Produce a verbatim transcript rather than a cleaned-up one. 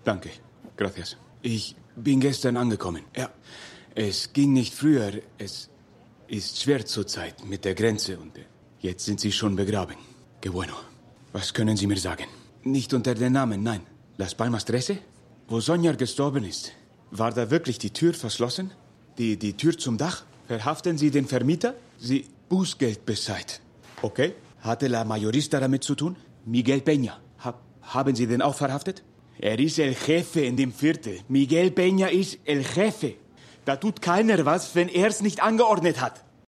Danke. Gracias. Ich bin gestern angekommen. Ja, es ging nicht früher. Es ist schwer zurzeit mit der Grenze und jetzt sind Sie schon begraben. Que bueno. Was können Sie mir sagen? Nicht unter den Namen, nein. Las Palmas trece? Wo Sonja gestorben ist, war da wirklich die Tür verschlossen? Die, die Tür zum Dach? Verhaften Sie den Vermieter? Sie Bußgeld bezahlt. Okay. Hatte La Mayorista damit zu tun? Miguel Peña. Ha, haben Sie den auch verhaftet? Er ist el Jefe in dem Viertel. Miguel Peña ist el Jefe. Da tut keiner was, wenn er es nicht angeordnet hat.